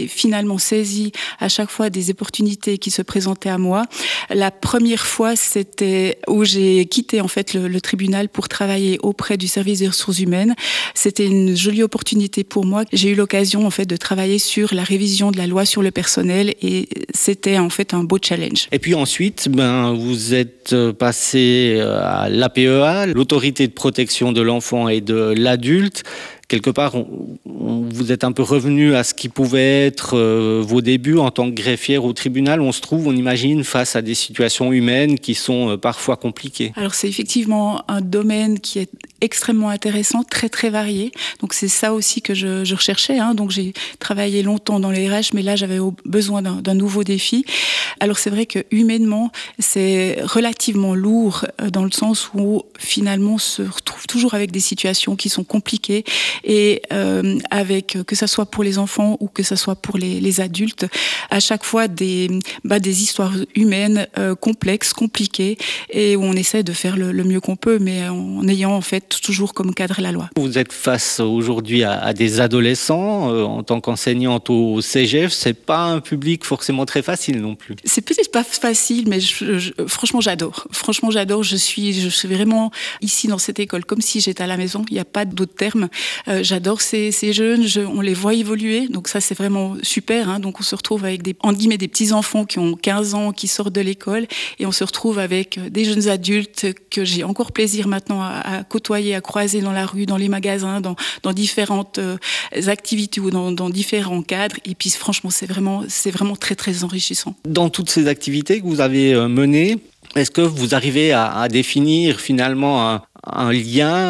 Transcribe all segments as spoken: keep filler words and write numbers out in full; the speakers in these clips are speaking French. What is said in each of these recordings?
j'ai finalement saisi à chaque fois des opportunités qui se présentaient à moi. La première fois, c'était où j'ai quitté en fait le, le tribunal pour travailler auprès du service des ressources humaines. C'était une jolie opportunité pour moi. J'ai eu l'occasion en fait de travailler sur la révision de la loi sur le personnel et c'était en fait un beau challenge. Et puis ensuite, ben, vous êtes passé à l'A P E A, l'autorité de protection de l'enfant et de l'adulte. Quelque part, on, on, vous êtes un peu revenu à ce qui pouvait être euh, vos débuts en tant que greffière au tribunal. On se trouve, on imagine, face à des situations humaines qui sont euh, parfois compliquées. Alors c'est effectivement un domaine qui est extrêmement intéressant, très très varié. Donc c'est ça aussi que je, je recherchais. Hein. Donc j'ai travaillé longtemps dans les R H, mais là j'avais besoin d'un, d'un nouveau défi. Alors c'est vrai que humainement, c'est relativement lourd dans le sens où finalement on se retrouve toujours avec des situations qui sont compliquées. Et euh, avec que ça soit pour les enfants ou que ça soit pour les, les adultes, à chaque fois des, bah, des histoires humaines euh, complexes, compliquées, et où on essaie de faire le, le mieux qu'on peut, mais en ayant en fait toujours comme cadre la loi. Vous êtes face aujourd'hui à, à des adolescents euh, en tant qu'enseignante au C G F. C'est pas un public forcément très facile non plus. C'est peut-être pas facile, mais je, je, franchement j'adore. Franchement j'adore. Je suis, je suis vraiment ici dans cette école comme si j'étais à la maison. Il n'y a pas d'autre terme. Euh, j'adore ces, ces jeunes, je, on les voit évoluer, donc ça c'est vraiment super. Hein. Donc on se retrouve avec des, entre guillemets, des petits enfants qui ont quinze ans, qui sortent de l'école, et on se retrouve avec des jeunes adultes que j'ai encore plaisir maintenant à, à côtoyer, à croiser dans la rue, dans les magasins, dans, dans différentes euh, activités ou dans, dans différents cadres. Et puis franchement c'est vraiment, c'est vraiment très très enrichissant. Dans toutes ces activités que vous avez menées, est-ce que vous arrivez à, à définir finalement un, un lien,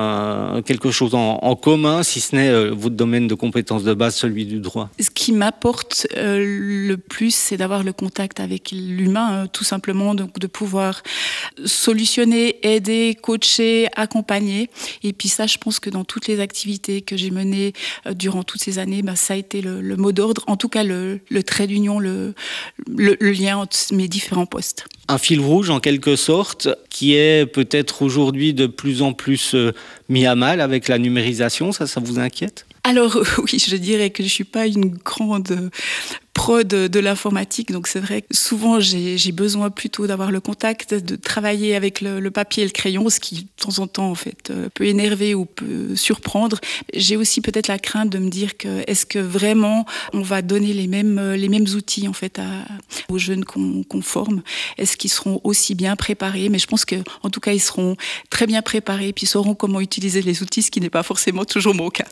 un, quelque chose en, en commun, si ce n'est euh, votre domaine de compétences de base, celui du droit? Ce qui m'apporte euh, le plus, c'est d'avoir le contact avec l'humain, hein, tout simplement, donc de pouvoir solutionner, aider, coacher, accompagner. Et puis ça, je pense que dans toutes les activités que j'ai menées euh, durant toutes ces années, bah, ça a été le, le mot d'ordre, en tout cas le, le trait d'union, le, le, le lien entre mes différents postes. Un fil rouge en quelque sorte qui est peut-être aujourd'hui de plus en plus euh, mis à mal avec la numérisation, ça, ça vous inquiète? Alors oui, je dirais que je ne suis pas une grande pro de, de l'informatique, donc c'est vrai que souvent j'ai, j'ai besoin plutôt d'avoir le contact, de travailler avec le, le papier et le crayon, ce qui de temps en temps en fait peut énerver ou peut surprendre. J'ai aussi peut-être la crainte de me dire que est-ce que vraiment on va donner les mêmes les mêmes outils en fait à, aux jeunes qu'on, qu'on forme? Est-ce qu'ils seront aussi bien préparés? Mais je pense que en tout cas ils seront très bien préparés, puis sauront comment utiliser les outils, ce qui n'est pas forcément toujours mon cas.